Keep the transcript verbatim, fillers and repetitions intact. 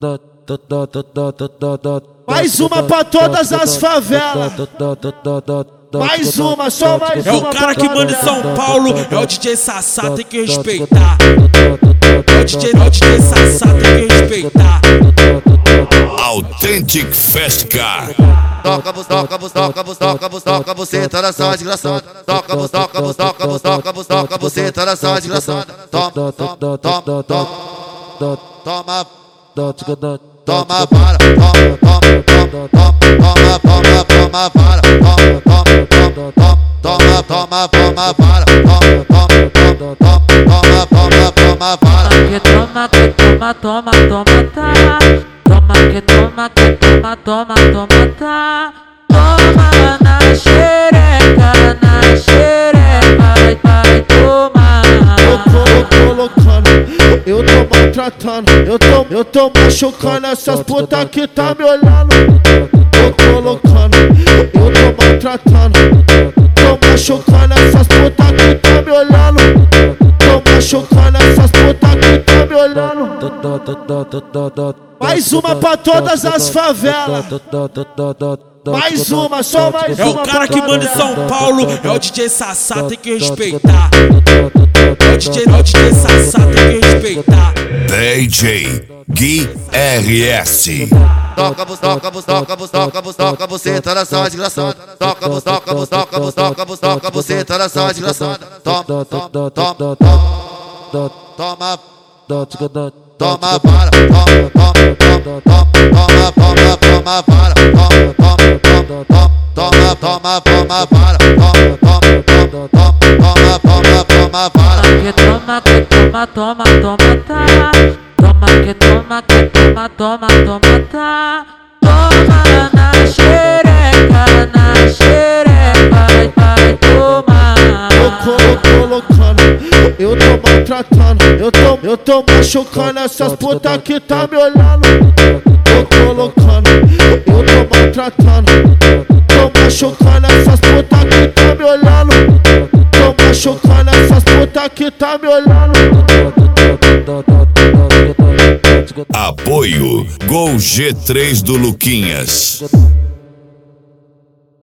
Mais uma pra todas as favelas. Mais uma, só mais uma. É o cara que manda em São Paulo, é o D J Sassá, tem que respeitar. É o D J, é o D J Sassá, tem que respeitar. Authentic Fast Car. Toca, bus, toca, bus, toca, bus, toca, bus, toca, você tá nessa desgraçada. Toca, bus, toca, bus, toca, bus, toca, bus, toca, você tá nessa desgraçada. Toma, toma, toma, toma, toma, toma vara, toma, toma, toma, toma, toma, toma vara, toma, toma, toma, toma, toma vara, toma, toma, toma, toma, toma vara. Que toma, que toma, toma, toma, tá. Toma, que toma, que toma, toma, toma, tá. Toma na xereca, na xereca, vai, vai tomar. Eu tô colocando, eu tô maltratando, eu tô, eu tô machucando essas putas que tá me olhando. Tô colocando, eu tô maltratando, tô machucando essas putas que tá me olhando. Tô machucando essas putas que tá me olhando. Mais uma pra todas as favelas. Mais uma, só mais uma. É o cara que manda em São Paulo, é o D J Sassá, tem que respeitar. É o D J, é o D J Sassá, tem que respeitar. D J Gui R S. Toca, bus, toca, bus, toca, bus, toca, bus, toca, você tá nessa desgraçada. Toca, bus, toca, bus, toca, bus, toca, bus, toca, você tá nessa desgraçada. Toma, toma, toma, toma, toma vara, toma, toma, toma, toma, toma vara, toma, toma, toma, toma vara, toma, toma, toma, toma, toma vara. Que toma, que toma, toma, toma, tá. Toma, que toma, que toma, toma, toma, tá. Toma na xereca, na xereca, vai, vai tomar. Eu tô colocando, eu tô maltratando, eu tô, eu tô machucando essas putas que tá me olhando. Tô colocando, eu tô maltratando, tô machucando essas putas que tá me olhando. Tô machucando essas putas que tá me olhando. Apoio Gol G três do Luquinhas.